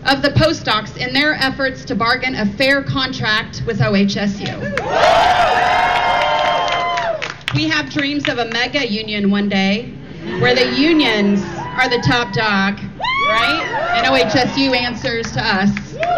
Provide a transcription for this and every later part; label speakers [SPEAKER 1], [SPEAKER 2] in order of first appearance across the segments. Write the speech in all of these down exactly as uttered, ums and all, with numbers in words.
[SPEAKER 1] of the postdocs in their efforts to bargain a fair contract with O H S U. We have dreams of a mega union one day where the unions are the top dog, right? And O H S U answers to us.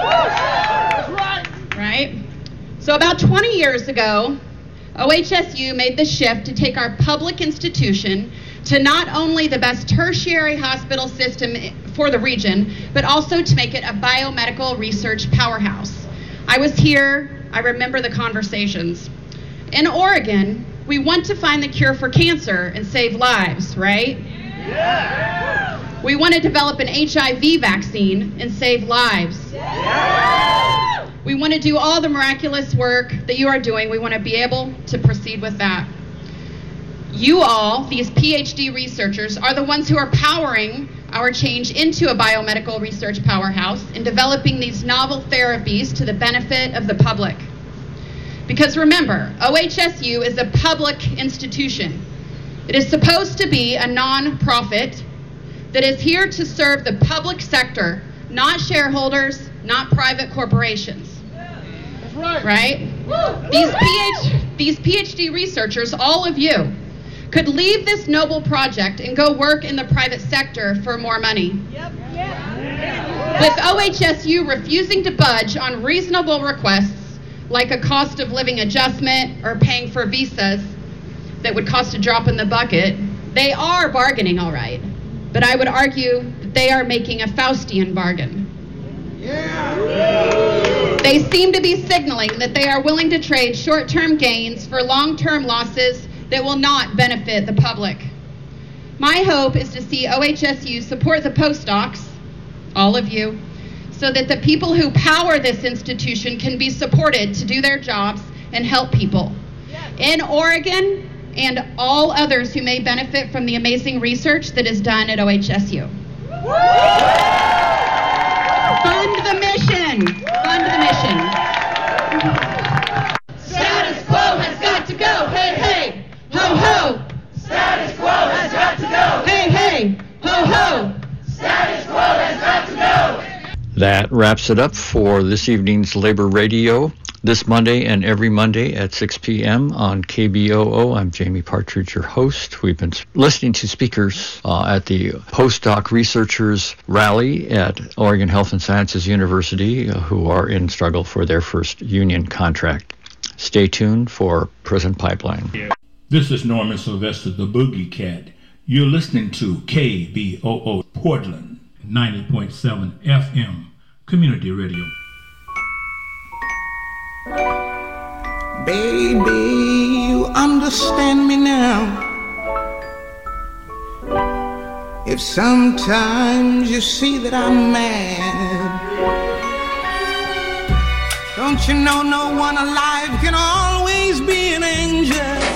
[SPEAKER 1] Right? So about twenty years ago, O H S U made the shift to take our public institution to not only the best tertiary hospital system for the region, but also to make it a biomedical research powerhouse. I was here, I remember the conversations. In Oregon, we want to find the cure for cancer and save lives, right? Yeah. We want to develop an H I V vaccine and save lives. Yeah. We want to do all the miraculous work that you are doing. We want to be able to proceed with that. You all, these P H D researchers, are the ones who are powering our change into a biomedical research powerhouse and developing these novel therapies to the benefit of the public. Because remember, O H S U is a public institution. It is supposed to be a non-profit that is here to serve the public sector, not shareholders, not private corporations. That's right. Right? These PhD, these PhD researchers, all of you, could leave this noble project and go work in the private sector for more money. Yep. Yep. With O H S U refusing to budge on reasonable requests like a cost of living adjustment or paying for visas that would cost a drop in the bucket, they are bargaining all right. But I would argue that they are making a Faustian bargain. Yeah. They seem to be signaling that they are willing to trade short-term gains for long-term losses that will not benefit the public. My hope is to see O H S U support the postdocs, all of you, so that the people who power this institution can be supported to do their jobs and help people in Oregon and all others who may benefit from the amazing research that is done at O H S U. Fund the mission. Fund the mission. Status quo has got to go. Hey, hey. Ho, ho.
[SPEAKER 2] Status quo has got to go.
[SPEAKER 1] Hey, hey. Ho, ho.
[SPEAKER 2] Status quo has got to go.
[SPEAKER 3] That wraps it up for this evening's Labor Radio. This Monday and every Monday at six p.m. on K B O O. I'm Jamie Partridge, your host. We've been listening to speakers uh, at the Postdoc Researchers Rally at Oregon Health and Sciences University uh, who are in struggle for their first union contract. Stay tuned for Prison Pipeline.
[SPEAKER 4] This is Norman Sylvester, the Boogie Cat. You're listening to K B O O Portland, ninety point seven F M, Community Radio.
[SPEAKER 5] Baby, you understand me now. If sometimes you see that I'm mad, don't you know no one alive can always be an angel?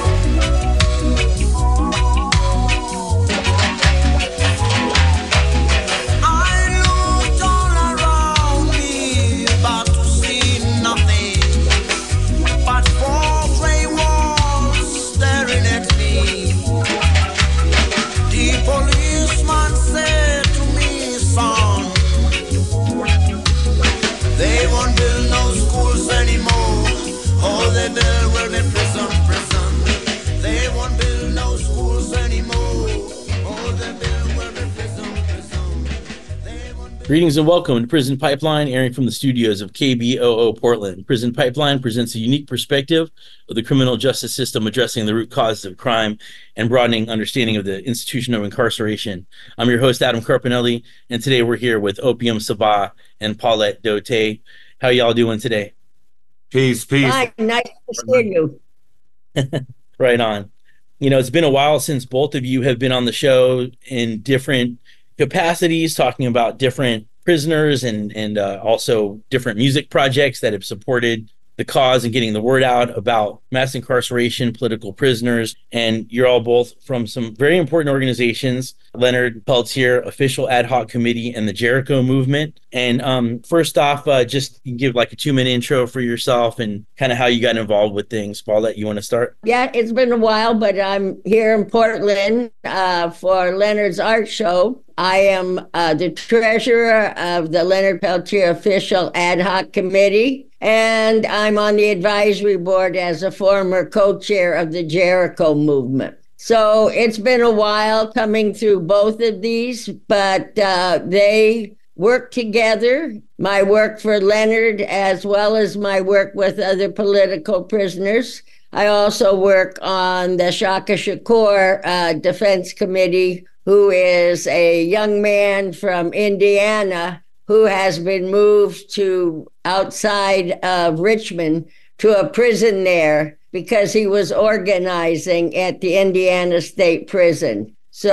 [SPEAKER 6] Greetings and welcome to Prison Pipeline, airing from the studios of K B O O Portland. Prison Pipeline presents a unique perspective of the criminal justice system, addressing the root causes of crime and broadening understanding of the institution of incarceration. I'm your host, Adam Carpinelli, and today we're here with Opium Sabah and Paulette Dote. How y'all doing today?
[SPEAKER 7] Peace, peace.
[SPEAKER 8] Hi, nice to see you.
[SPEAKER 6] Right on. You know, it's been a while since both of you have been on the show in different capacities, talking about different prisoners and and uh, also different music projects that have supported the cause and getting the word out about mass incarceration, political prisoners. And you're all both from some very important organizations, Leonard Peltier Official Ad Hoc Committee and the Jericho Movement. And um, first off, uh, just give like a two-minute intro for yourself and kind of how you got involved with things. Paulette, you want to start?
[SPEAKER 8] Yeah, it's been a while, but I'm here in Portland uh, for Leonard's art show. I am uh, the treasurer of the Leonard Peltier Official Ad Hoc Committee, and I'm on the advisory board as a former co-chair of the Jericho movement. So it's been a while coming through both of these, but uh, they work together. My work for Leonard, as well as my work with other political prisoners. I also work on the Shaka Shakur uh, Defense Committee, who is a young man from Indiana who has been moved to outside of Richmond to a prison there because he was organizing at the Indiana State Prison.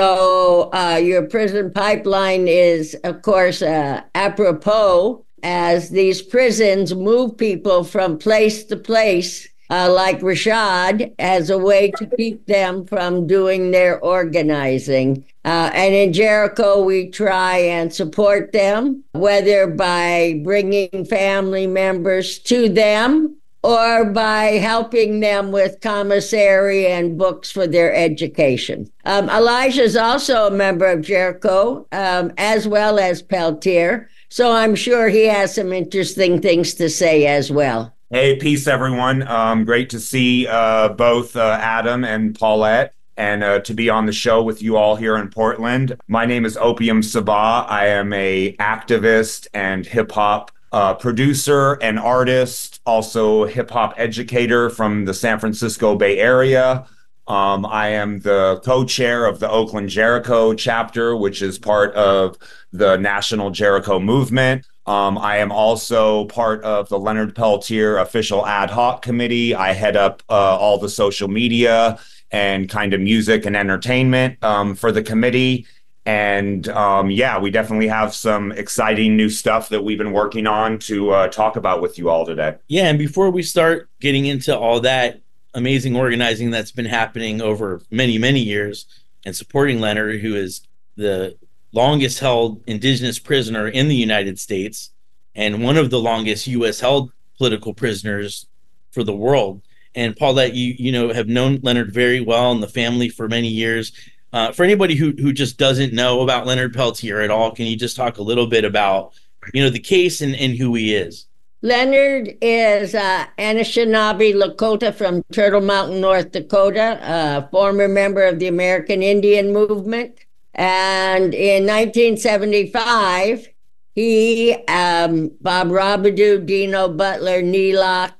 [SPEAKER 8] So uh, your prison pipeline is, of course, uh, apropos, as these prisons move people from place to place, uh, like Rashad, as a way to keep them from doing their organizing. Uh, and in Jericho, we try and support them, whether by bringing family members to them or by helping them with commissary and books for their education. Um, Elijah is also a member of Jericho, um, as well as Peltier, so I'm sure he has some interesting things to say as well.
[SPEAKER 7] Hey, peace, everyone. Um, great to see uh, both uh, Adam and Paulette, and uh, to be on the show with you all here in Portland. My name is Opium Sabah. I am a activist and hip-hop Uh, producer and artist, also hip-hop educator from the San Francisco Bay Area. Um, I am the co-chair of the Oakland Jericho chapter, which is part of the National Jericho Movement. Um, I am also part of the Leonard Peltier Official Ad Hoc Committee. I head up uh, all the social media and kind of music and entertainment um, for the committee. And um, yeah, we definitely have some exciting new stuff that we've been working on to uh, talk about with you all today.
[SPEAKER 6] Yeah, and before we start getting into all that amazing organizing that's been happening over many, many years and supporting Leonard, who is the longest held indigenous prisoner in the United States and one of the longest U S held political prisoners for the world. And Paulette, you, you know, have known Leonard very well and the family for many years. Uh, for anybody who who just doesn't know about Leonard Peltier at all, can you just talk a little bit about, you know, the case and, and who he is?
[SPEAKER 8] Leonard is uh, Anishinaabe Lakota from Turtle Mountain, North Dakota, a former member of the American Indian Movement. And in nineteen seventy-five, he, um, Bob Robidoux, Dino Butler, Neelock,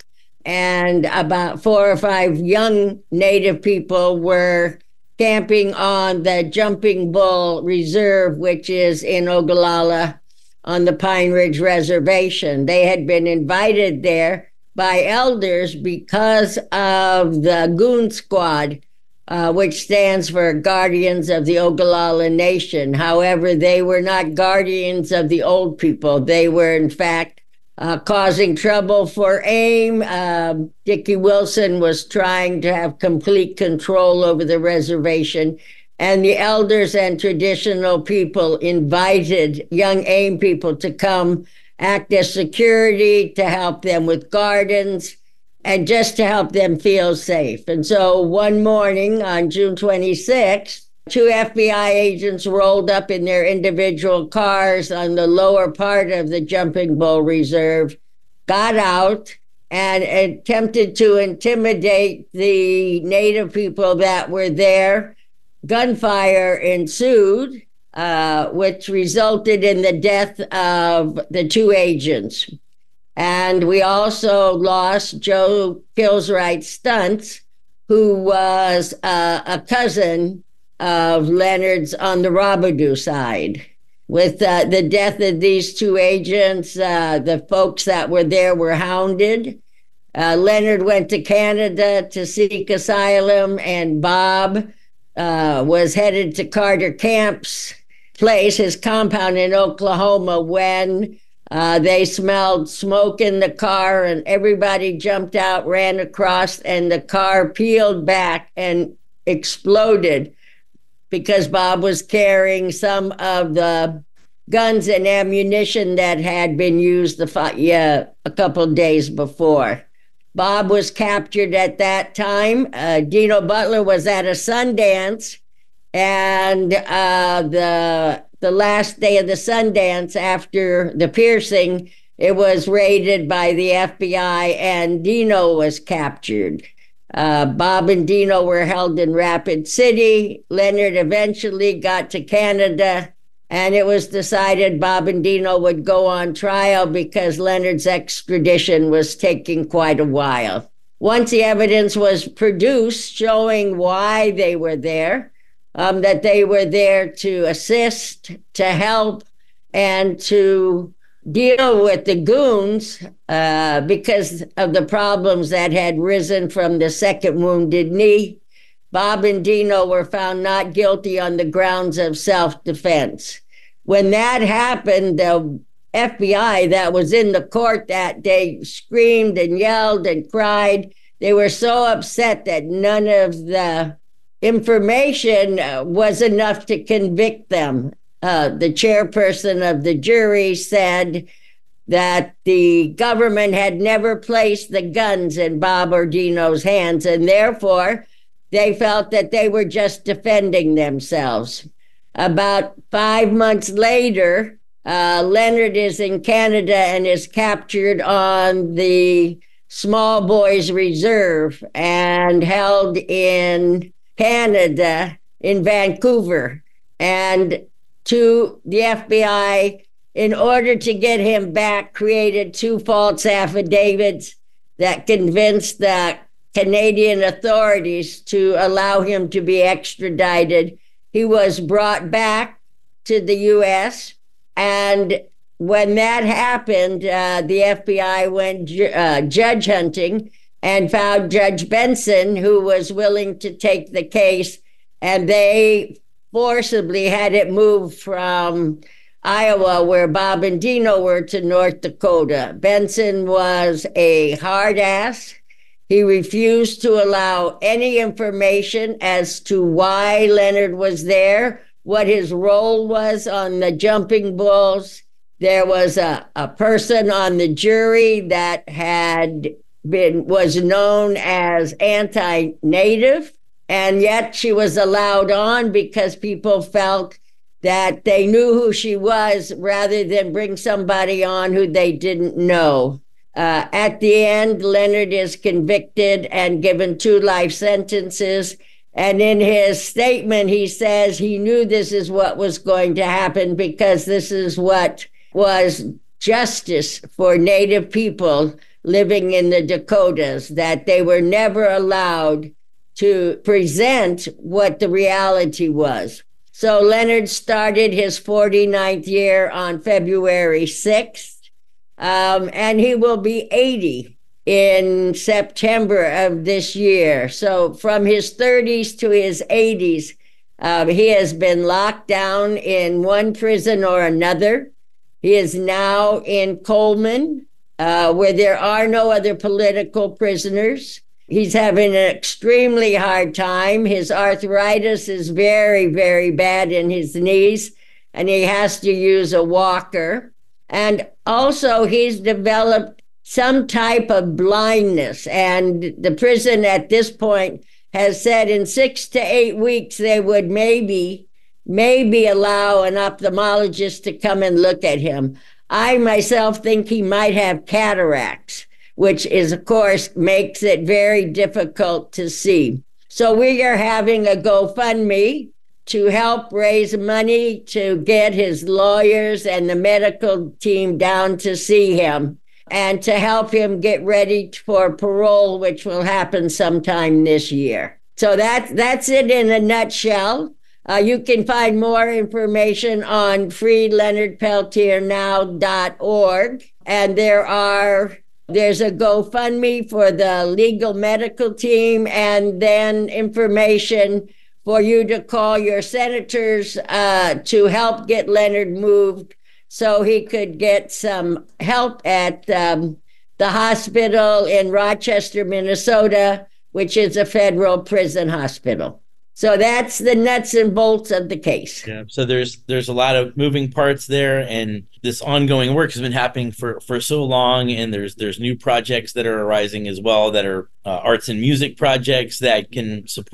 [SPEAKER 8] and about four or five young Native people were camping on the Jumping Bull Reserve, which is in Ogallala on the Pine Ridge Reservation. They had been invited there by elders because of the Goon Squad, uh, which stands for Guardians of the Ogallala Nation. However, they were not guardians of the old people. They were, in fact, Uh, causing trouble for AIM. Uh, Dickie Wilson was trying to have complete control over the reservation, and the elders and traditional people invited young AIM people to come act as security, to help them with gardens, and just to help them feel safe. And so one morning on June twenty-sixth, two F B I agents rolled up in their individual cars on the lower part of the Jumping Bull Reserve, got out, and attempted to intimidate the Native people that were there. Gunfire ensued, uh, which resulted in the death of the two agents. And we also lost Joe Kilswright Stuntz, who was uh, a cousin of Leonard's on the Robidoux side. With uh, the death of these two agents, uh, the folks that were there were hounded. Uh, Leonard went to Canada to seek asylum, and Bob uh, was headed to Carter Camp's place, his compound in Oklahoma, when uh, they smelled smoke in the car, and everybody jumped out, ran across, and the car peeled back and exploded, because Bob was carrying some of the guns and ammunition that had been used the, yeah, a couple days before. Bob was captured at that time. Uh, Dino Butler was at a Sundance, and uh, the the last day of the Sundance after the piercing, it was raided by the F B I and Dino was captured. Uh, Bob and Dino were held in Rapid City. Leonard eventually got to Canada, and it was decided Bob and Dino would go on trial because Leonard's extradition was taking quite a while. Once the evidence was produced showing why they were there, um, that they were there to assist, to help, and to deal with the goons uh, because of the problems that had risen from the second wounded knee, Bob and Dino were found not guilty on the grounds of self-defense. When that happened, the F B I that was in the court that day screamed and yelled and cried. They were so upset that none of the information was enough to convict them. Uh, the chairperson of the jury said that the government had never placed the guns in Bob or Dino's hands, and therefore they felt that they were just defending themselves. About five months later, uh, Leonard is in Canada and is captured on the Small Boys Reserve and held in Canada, in Vancouver. And to the F B I, in order to get him back, created two false affidavits that convinced the Canadian authorities to allow him to be extradited. He was brought back to the U S, and when that happened, uh, the F B I went ju- uh, judge hunting and found Judge Benson, who was willing to take the case, and they forcibly had it moved from Iowa, where Bob and Dino were, to North Dakota. Benson was a hard ass. He refused to allow any information as to why Leonard was there, what his role was on the Jumping Bulls. There was a, a person on the jury that had been, was known as anti-Native, and yet she was allowed on because people felt that they knew who she was rather than bring somebody on who they didn't know. Uh, at the end, Leonard is convicted and given two life sentences. And in his statement, he says he knew this is what was going to happen because this is what was justice for Native people living in the Dakotas, that they were never allowed to present what the reality was. So Leonard started his forty-ninth year on February sixth, um, and he will be eighty in September of this year. So from his thirties to his eighties, um, he has been locked down in one prison or another. He is now in Coleman, uh, where there are no other political prisoners. He's having an extremely hard time. His arthritis is very, very bad in his knees, and he has to use a walker. And also, he's developed some type of blindness, and the prison at this point has said in six to eight weeks they would maybe, maybe allow an ophthalmologist to come and look at him. I myself think he might have cataracts, which is, of course, makes it very difficult to see. So we are having a GoFundMe to help raise money to get his lawyers and the medical team down to see him and to help him get ready for parole, which will happen sometime this year. So that's, that's it in a nutshell. Uh, you can find more information on free leonard peltier now dot org. And there are There's a GoFundMe for the legal medical team, and then information for you to call your senators uh, to help get Leonard moved so he could get some help at um, the hospital in Rochester, Minnesota, which is a federal prison hospital. So that's the nuts and bolts of the case.
[SPEAKER 6] Yeah. So there's there's a lot of moving parts there, and this ongoing work has been happening for, for so long. And there's there's new projects that are arising as well that are uh, arts and music projects that can support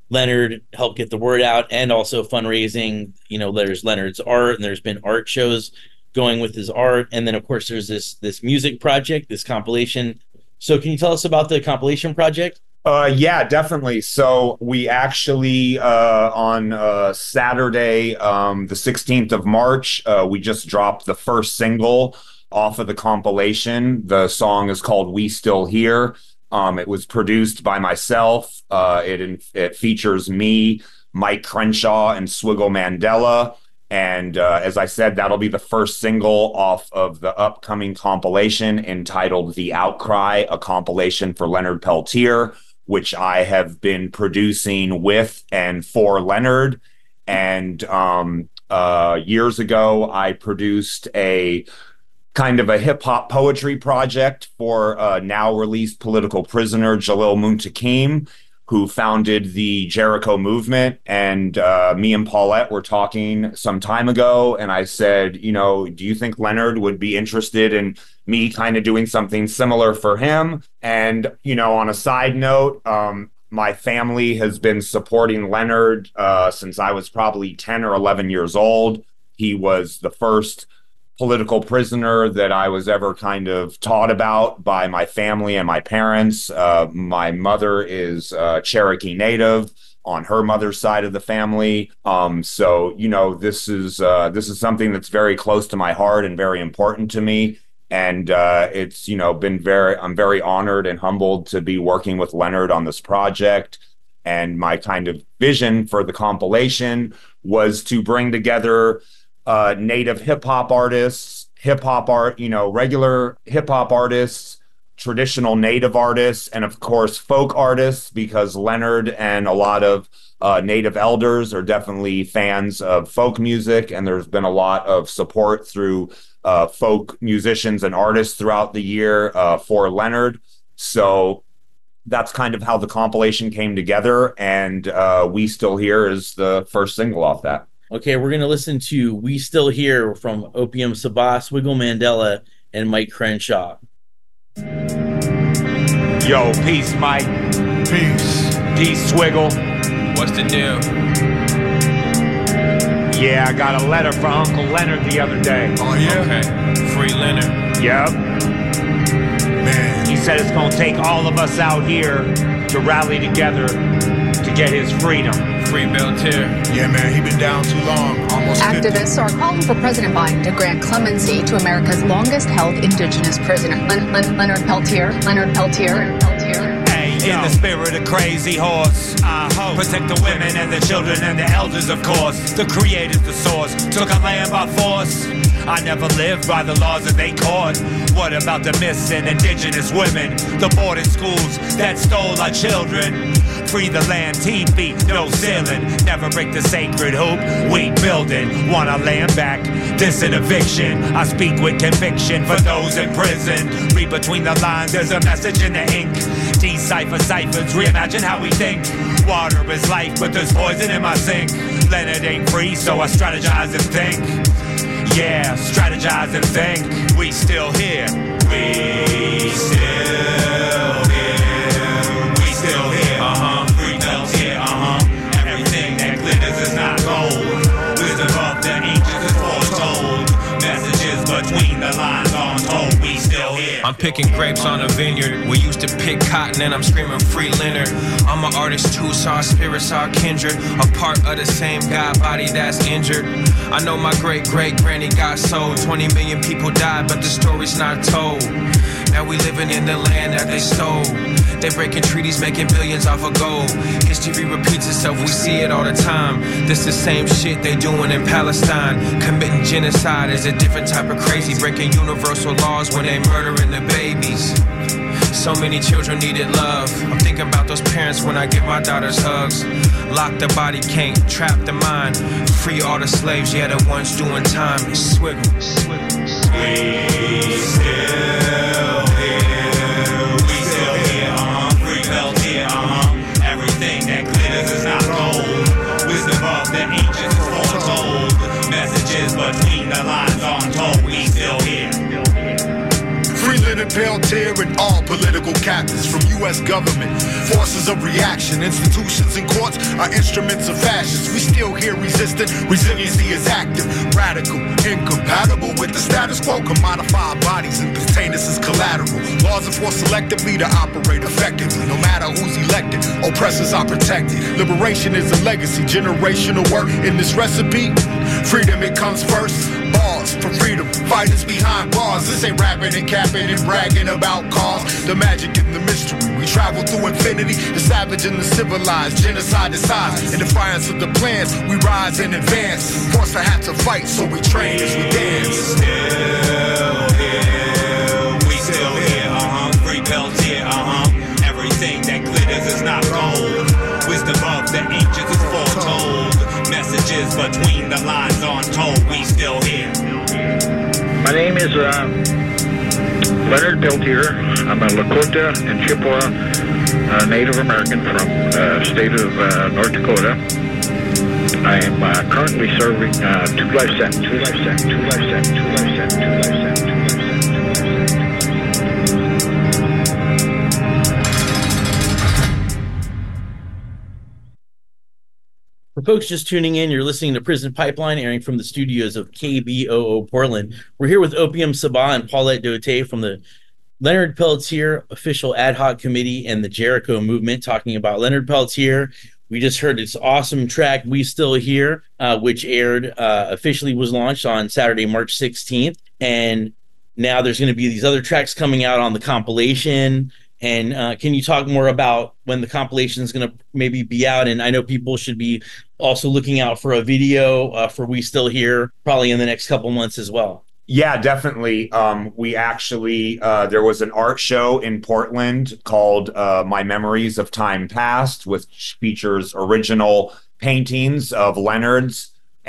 [SPEAKER 6] Leonard helped get the word out, and also fundraising. You know, there's Leonard's art, and there's been art shows going with his art. And then, of course, there's this this music project, this compilation. So can you tell us about the compilation project?
[SPEAKER 7] Uh, yeah, definitely. So we actually, uh, on uh, Saturday, um, the sixteenth of March, uh, we just dropped the first single off of the compilation. The song is called We Still Here. Um, it was produced by myself. Uh, it, it features me, Mike Crenshaw, and Swiggle Mandela. And uh, as I said, that'll be the first single off of the upcoming compilation entitled The Outcry, a compilation for Leonard Peltier, which I have been producing with and for Leonard. And um, uh, years ago, I produced a kind of a hip-hop poetry project for uh, now-released political prisoner Jalil Muntaqim, who founded the Jericho movement. And uh, me and Paulette were talking some time ago, and I said, you know, do you think Leonard would be interested in me kind of doing something similar for him? And, you know, on a side note, um, my family has been supporting Leonard uh, since I was probably ten or eleven years old. He was the first political prisoner that I was ever kind of taught about by my family and my parents. Uh, my mother is uh, Cherokee Native on her mother's side of the family. Um, so, you know, this is uh, this is something that's very close to my heart and very important to me. And uh, it's, you know, been very, I'm very honored and humbled to be working with Leonard on this project. And my kind of vision for the compilation was to bring together Uh, native hip-hop artists, hip-hop art, you know, regular hip-hop artists, traditional native artists, and of course folk artists, because Leonard and a lot of uh, native elders are definitely fans of folk music, and there's been a lot of support through uh, folk musicians and artists throughout the year uh, for Leonard. So that's kind of how the compilation came together, and uh, We Still Here is the first single off that.
[SPEAKER 6] Okay, we're going to listen to We Still Here from Opium Sabah, Swiggle Mandela, and Mike Crenshaw.
[SPEAKER 7] Yo, peace, Mike.
[SPEAKER 9] Peace.
[SPEAKER 7] Peace, Swiggle.
[SPEAKER 9] What's the deal?
[SPEAKER 7] Yeah, I got a letter from Uncle Leonard the other day.
[SPEAKER 9] Oh, yeah? Okay. Free Leonard.
[SPEAKER 7] Yep.
[SPEAKER 9] Man.
[SPEAKER 7] He said it's going to take all of us out here to rally together to get his freedom.
[SPEAKER 9] Free Peltier. Yeah, man, he been down too long. Almost
[SPEAKER 10] Activists are calling for President Biden to grant clemency to America's longest-held indigenous prisoner, Len- Len- Leonard Peltier. Leonard Peltier. Leonard Peltier.
[SPEAKER 11] In the spirit of Crazy Horse, I hope protect the women and the children and the elders, of course. The creator's the source, took a land by force. I never lived by the laws that they caught. What about the missing indigenous women? The boarding schools that stole our children. Free the land, team feet, no ceiling. Never break the sacred hoop, weak building. Want our land back, this an eviction. I speak with conviction for those in prison. Read between the lines, there's a message in the ink. Decipher ciphers, reimagine how we think. Water is life, but there's poison in my sink. Leonard ain't free, so I strategize and think. Yeah, strategize and think. We still here. We still here. We still here. Uh-huh. Free Peltier. Uh-huh. Everything that glitters is not gold. Wisdom of the ancients is foretold. Messages between the lines untold. We still here.
[SPEAKER 9] I'm picking grapes on a vineyard. We used to pick cotton and I'm screaming free Leonard. I'm an artist too, so our spirits are kindred. A part of the same God body that's injured. I know my great-great-granny got sold. twenty million people died, but the story's not told. Now we living in the land that they stole. They breaking treaties, making billions off of gold. History repeats itself, we see it all the time. This the same shit they doing in Palestine. Committing genocide is a different type of crazy. Breaking universal laws when they murdering the babies. So many children needed love. I'm thinking about those parents when I give my daughters hugs. Lock the body, can't trap the mind. Free all the slaves, yeah, the ones doing time. Swiggle, swiggle, swiggle.
[SPEAKER 11] We still here. We still here, uh-huh. Free Peltier, uh-huh. Everything that glitters is not gold. Wisdom of the ancients is foretold. Messages between the lines untold. We still here.
[SPEAKER 9] Free
[SPEAKER 12] Leonard Peltier and all political captives from U S government, forces of reaction, institutions and courts are instruments of fascists. We still here resistant, resiliency is active, radical, incompatible with the status quo, can modify our bodies and contain us as collateral. Laws enforced selectively to operate effectively, no matter who's elected, oppressors are protected. Liberation is a legacy, generational work in this recipe. Freedom, it comes first. Bars for freedom, fighters behind bars. This ain't rapping and capping and bragging about cars. The magic and the mystery, we travel through infinity. The savage and the civilized, genocide decides. In defiance of the plans, we rise and advance. Forced to have to fight, so we train as we dance.
[SPEAKER 11] Still here, we still here, uh-huh. Free Peltier, uh-huh. Everything that glitters is not gold. Wisdom of the ancients is foretold. Messages between the lines untold. We still here.
[SPEAKER 13] My name is uh, Leonard Peltier. I'm a Lakota and Chippewa uh, Native American from the uh, state of uh, North Dakota. I am uh, currently serving uh, two life sentences, two life sentences, two life sentences, two life sentences, two life sentences, two life sentences.
[SPEAKER 6] For folks just tuning in, you're listening to Prison Pipeline, airing from the studios of K B O O Portland. We're here with Opium Sabah and Paulette Dote from the Leonard Peltier Official Ad Hoc Committee and the Jericho Movement, talking about Leonard Peltier. We just heard this awesome track, We Still Here, uh, which aired, uh, officially was launched on Saturday, March sixteenth. And now there's going to be these other tracks coming out on the compilation. And uh, can you talk more about when the compilation is going to maybe be out? And I know people should be also looking out for a video uh, for We Still Here, probably in the next couple months as well.
[SPEAKER 7] Yeah, definitely. Um, we actually, uh, there was an art show in Portland called uh, My Memories of Time Past, which features original paintings of Leonard's.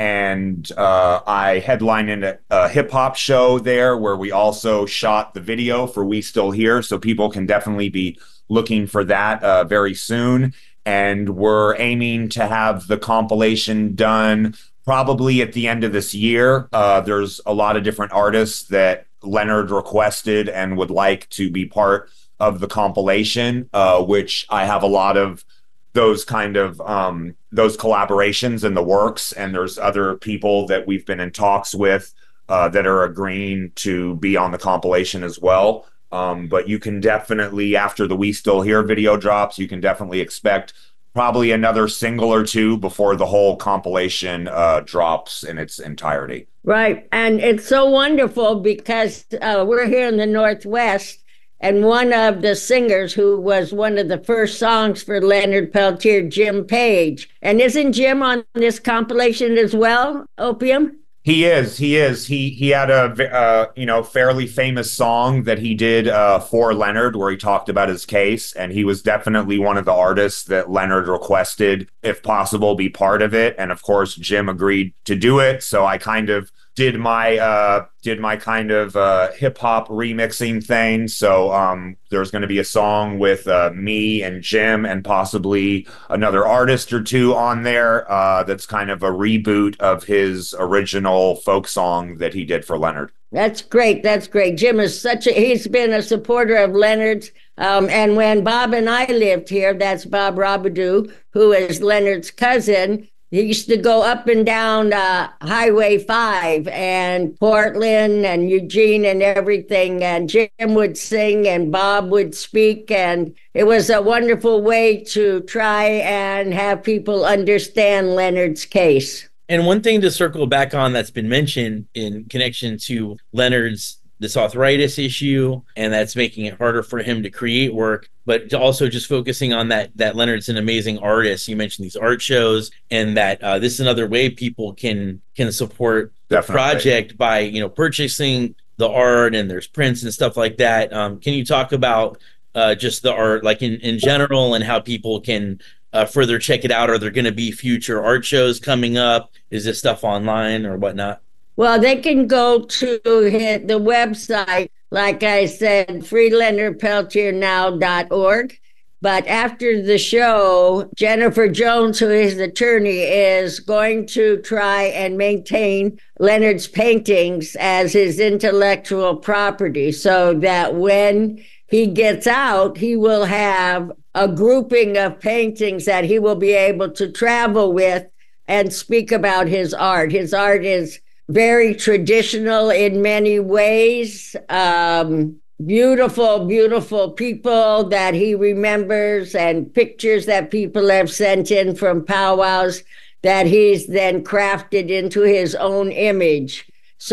[SPEAKER 7] And uh, I headlined in a, a hip hop show there where we also shot the video for We Still Here. So people can definitely be looking for that uh, very soon. And we're aiming to have the compilation done probably at the end of this year. Uh, there's a lot of different artists that Leonard requested and would like to be part of the compilation, uh, which I have a lot of those kind of um, those collaborations in the works. And there's other people that we've been in talks with uh, that are agreeing to be on the compilation as well. Um, but you can definitely, after the We Still Here video drops, you can definitely expect probably another single or two before the whole compilation uh, drops in its entirety.
[SPEAKER 8] Right. And it's so wonderful because uh, we're here in the Northwest, and one of the singers who was one of the first songs for Leonard Peltier, Jim Page. And isn't Jim on this compilation as well, Opium?
[SPEAKER 7] He is. He is. He he had a uh, you know fairly famous song that he did uh, for Leonard, where he talked about his case, and he was definitely one of the artists that Leonard requested, if possible, be part of it. And of course, Jim agreed to do it. So I kind of did my uh, did my kind of uh, hip hop remixing thing. So um, there's going to be a song with uh, me and Jim and possibly another artist or two on there. Uh, that's kind of a reboot of his original folk song that he did for Leonard.
[SPEAKER 8] That's great. That's great. Jim is such a, he's been a supporter of Leonard's. Um, and when Bob and I lived here, that's Bob Robidoux, who is Leonard's cousin. He used to go up and down uh, Highway five and Portland and Eugene and everything. And Jim would sing and Bob would speak. And it was a wonderful way to try and have people understand Leonard's case.
[SPEAKER 6] And one thing to circle back on that's been mentioned in connection to Leonard's this arthritis issue, and that's making it harder for him to create work, but also just focusing on that that Leonard's an amazing artist. You mentioned these art shows, and that uh, this is another way people can can support the Definitely. project by, you know, purchasing the art, and there's prints and stuff like that. Um, can you talk about uh, just the art, like in, in general, and how people can uh, further check it out? Are there going to be future art shows coming up? Is this stuff online or whatnot?
[SPEAKER 8] Well, they can go to hit the website, like I said, free leonard peltier now dot org. But after the show, Jennifer Jones, who is the attorney, is going to try and maintain Leonard's paintings as his intellectual property so that when he gets out, he will have a grouping of paintings that he will be able to travel with and speak about his art. His art is very traditional in many ways. Um, beautiful, beautiful people that he remembers and pictures that people have sent in from powwows that he's then crafted into his own image.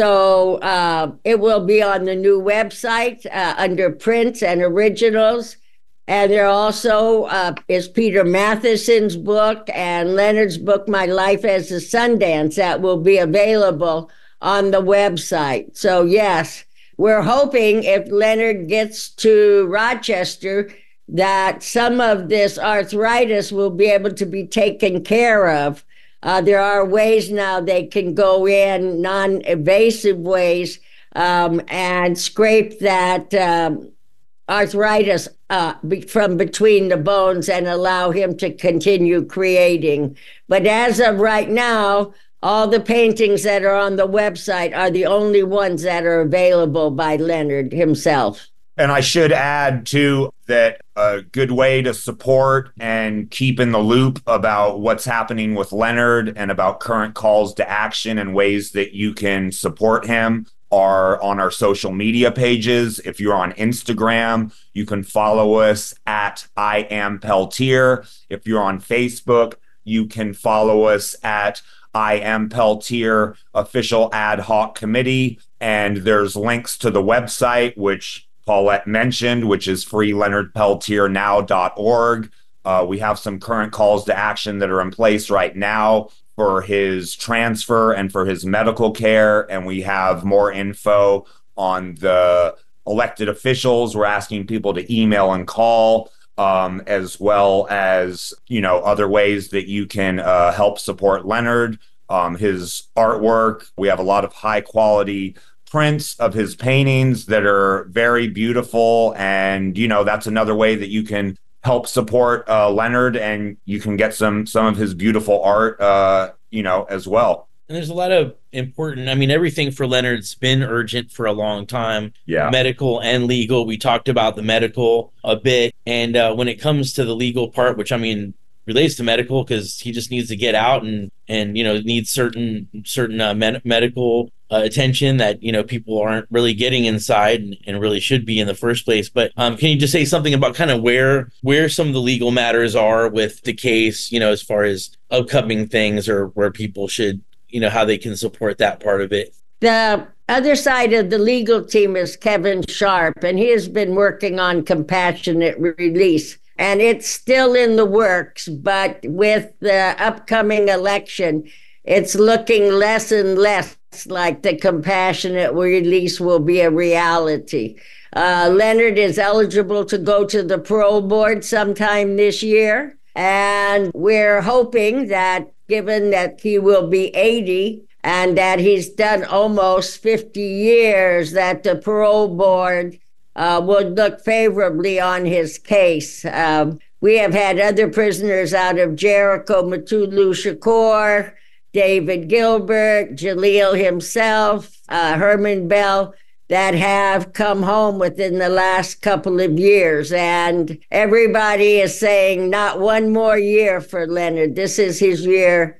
[SPEAKER 8] So uh, it will be on the new website uh, under prints and originals. And there also uh, is Peter Matheson's book and Leonard's book, My Life as a Sundance, that will be available on the website. So yes, we're hoping if Leonard gets to Rochester that some of this arthritis will be able to be taken care of. Uh, there are ways now they can go in, non-invasive ways, um, and scrape that um, arthritis uh, be- from between the bones and allow him to continue creating. But as of right now, all the paintings that are on the website are the only ones that are available by Leonard himself.
[SPEAKER 7] And I should add, too, that a good way to support and keep in the loop about what's happening with Leonard and about current calls to action and ways that you can support him are on our social media pages. If you're on Instagram, you can follow us at I Am Peltier. If you're on Facebook, you can follow us at I Am Peltier Official Ad Hoc Committee. And there's links to the website, which Paulette mentioned, which is free leonard peltier now dot org. Uh, we have some current calls to action that are in place right now for his transfer and for his medical care. And we have more info on the elected officials. We're asking people to email and call, um, as well as, you know, other ways that you can uh, help support Leonard, um, his artwork. We have a lot of high quality prints of his paintings that are very beautiful. And, you know, that's another way that you can help support uh, Leonard, and you can get some some of his beautiful art, uh, you know, as well.
[SPEAKER 6] And there's a lot of important, I mean, everything for Leonard's been urgent for a long time.
[SPEAKER 7] Yeah.
[SPEAKER 6] Medical and legal. We talked about the medical a bit. And uh, when it comes to the legal part, which I mean, relates to medical because he just needs to get out and, and you know, needs certain certain uh, med- medical uh, attention that, you know, people aren't really getting inside and, and really should be in the first place. But um, can you just say something about kind of where where some of the legal matters are with the case, you know, as far as upcoming things or where people should, you know, how they can support that part of it?
[SPEAKER 8] The other side of the legal team is Kevin Sharp, and he has been working on compassionate release. And it's still in the works, but with the upcoming election, it's looking less and less like the compassionate release will be a reality. Uh, Leonard is eligible to go to the parole board sometime this year, and we're hoping that given that he will be eighty and that he's done almost fifty years, that the parole board Uh, would look favorably on his case. Um, we have had other prisoners out of Jericho, Mutulu Shakur, David Gilbert, Jaleel himself, uh, Herman Bell, that have come home within the last couple of years. And everybody is saying not one more year for Leonard. This is his year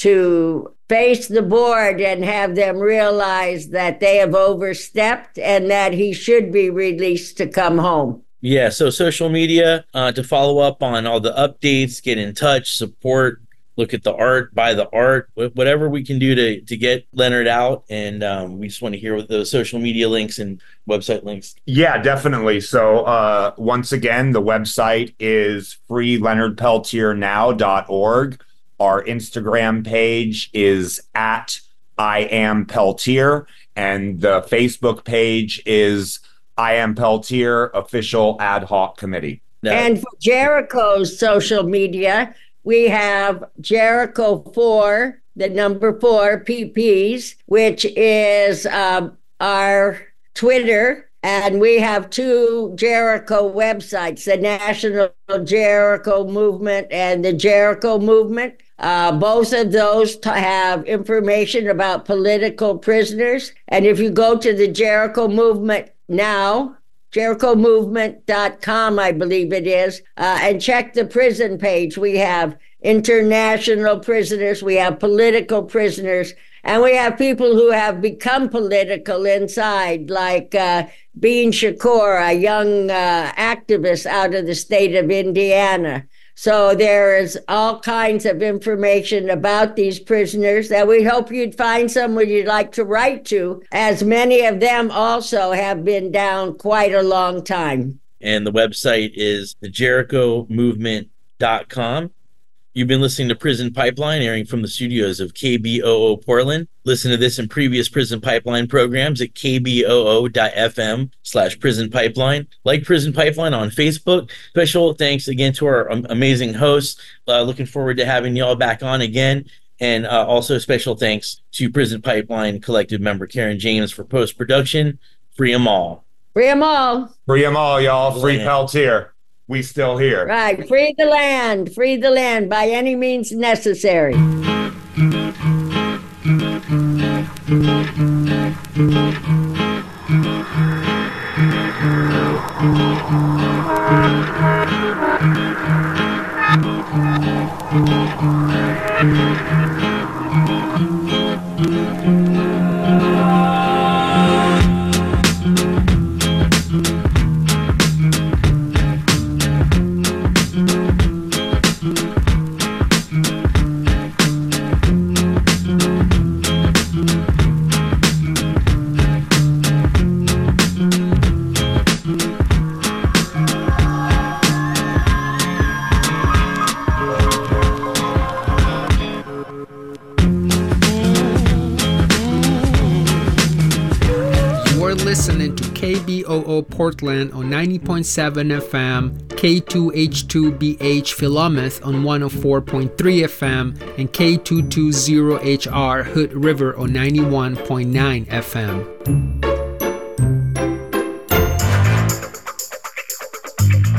[SPEAKER 8] to face the board and have them realize that they have overstepped and that he should be released to come home.
[SPEAKER 6] Yeah, so social media uh, to follow up on all the updates, get in touch, support, look at the art, buy the art, whatever we can do to, to get Leonard out. And um, we just want to hear what those social media links and website links.
[SPEAKER 7] Yeah, definitely. So uh, once again, the website is free leonard peltier now dot org. Our Instagram page is at I Am Peltier, and the Facebook page is I Am Peltier Official Ad Hoc Committee.
[SPEAKER 8] No. And for Jericho's social media, we have Jericho four, the number four P Ps, which is uh, our Twitter. And we have two Jericho websites, the National Jericho Movement and the Jericho Movement. Uh, both of those t- have information about political prisoners. And if you go to the Jericho Movement now, jericho movement dot com, I believe it is, uh, and check the prison page. We have international prisoners, we have political prisoners, and we have people who have become political inside, like uh, Bean Shakur, a young uh, activist out of the state of Indiana. So there is all kinds of information about these prisoners that we hope you'd find someone you'd like to write to, as many of them also have been down quite a long time.
[SPEAKER 6] And the website is the jericho movement dot com. You've been listening to Prison Pipeline, airing from the studios of K B O O Portland. Listen to this and previous Prison Pipeline programs at k b o o dot f m slash prison pipeline. Like Prison Pipeline on Facebook. Special thanks again to our um, amazing hosts. Uh, looking forward to having y'all back on again. And uh, also special thanks to Prison Pipeline Collective member Karen James for post-production. Free 'em all.
[SPEAKER 8] Free 'em all.
[SPEAKER 7] Free 'em all, y'all. Free Peltier. We still here.
[SPEAKER 8] Right. Free the land. Free the land by any means necessary.
[SPEAKER 14] Listening to K B O O Portland on ninety point seven F M, K two H two B H Philomath on one oh four point three F M, and K two twenty H R Hood River on ninety-one point nine F M.